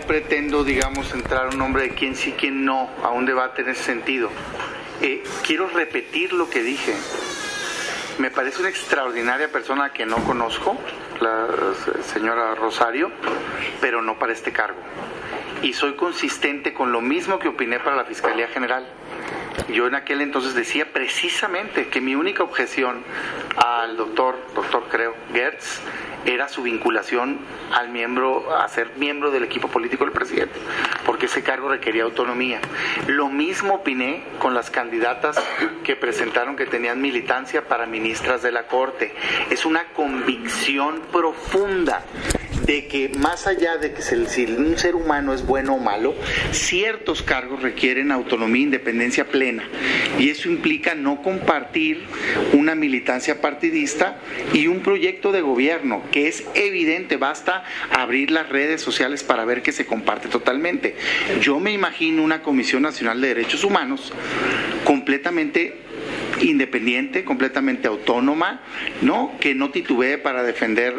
pretendo, digamos, entrar a un nombre de quién sí, quién no, a un debate en ese sentido. Quiero repetir lo que dije. Me parece una extraordinaria persona que no conozco, la señora Rosario, pero no para este cargo. Y soy consistente con lo mismo que opiné para la Fiscalía General. Yo en aquel entonces decía precisamente que mi única objeción al doctor creo, Gertz, era su vinculación a ser miembro del equipo político del presidente, porque ese cargo requería autonomía. Lo mismo opiné con las candidatas que presentaron que tenían militancia para ministras de la Corte. Es una convicción profunda de que más allá de que si un ser humano es bueno o malo, ciertos cargos requieren autonomía e independencia plena, y eso implica no compartir una militancia partidista y un proyecto de gobierno que es evidente, basta abrir las redes sociales para ver que se comparte totalmente. Yo me imagino una Comisión Nacional de Derechos Humanos completamente independiente, completamente autónoma, ¿no? Que no titubee para defender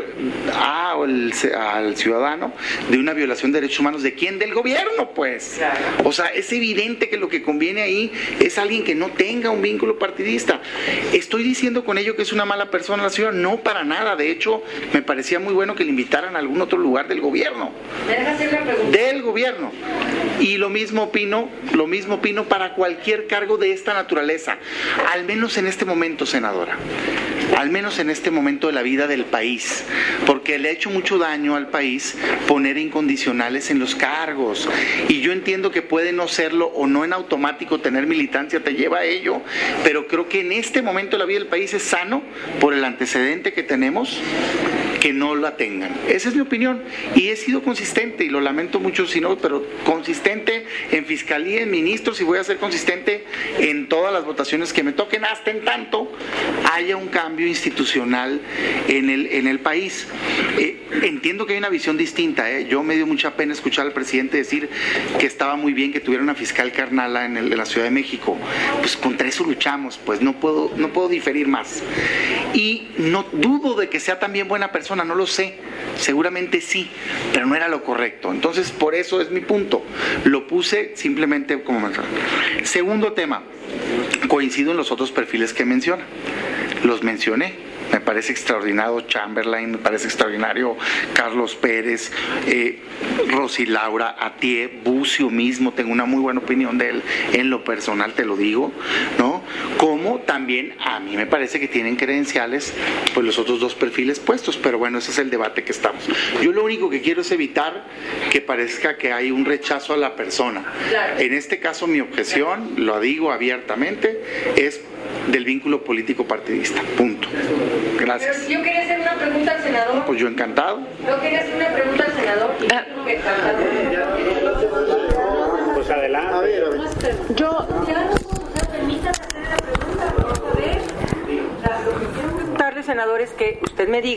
al ciudadano de una violación de derechos humanos. ¿De quién? Del gobierno, pues. Claro. O sea, es evidente que lo que conviene ahí es alguien que no tenga un vínculo partidista. ¿Estoy diciendo con ello que es una mala persona la señora? No, para nada. De hecho, me parecía muy bueno que le invitaran a algún otro lugar del gobierno. ¿Me dejas hacer la pregunta? Del gobierno. Y lo mismo opino para cualquier cargo de esta naturaleza. Al menos en este momento, senadora, al menos en este momento de la vida del país, porque le ha hecho mucho daño al país poner incondicionales en los cargos, y yo entiendo que puede no serlo o no en automático tener militancia te lleva a ello, pero creo que en este momento de la vida del país es sano, por el antecedente que tenemos, que no la tengan. Esa es mi opinión, y he sido consistente, y lo lamento mucho si no, pero consistente en fiscalía, en ministros, y voy a ser consistente en todas las votaciones que me toquen, hasta en tanto haya un cambio institucional en el país. Entiendo que hay una visión distinta, Yo me dio mucha pena escuchar al presidente decir que estaba muy bien que tuviera una fiscal carnala en la Ciudad de México. Pues contra eso luchamos, pues no puedo diferir más. Y no dudo de que sea también buena persona, no lo sé, seguramente sí, pero no era lo correcto. Entonces, por eso es mi punto. Lo puse simplemente como mensaje. Segundo tema, coincido en los otros perfiles que menciona. Los mencioné. Me parece extraordinario Chamberlain, me parece extraordinario Carlos Pérez, Rosy Laura Atié, Bucio mismo, tengo una muy buena opinión de él en lo personal, te lo digo, ¿no? Como también a mí me parece que tienen credenciales pues los otros dos perfiles puestos, pero bueno, ese es el debate que estamos. Yo lo único que quiero es evitar que parezca que hay un rechazo a la persona. Claro. En este caso mi objeción, lo digo abiertamente, es del vínculo político partidista, punto. Gracias. Pero yo quería hacer una pregunta al senador. Pues yo encantado. Yo quería hacer una pregunta al senador. Pues adelante. A ver. Yo permítame hacer la pregunta, por favor. Buenas tardes, senadores, que usted me diga.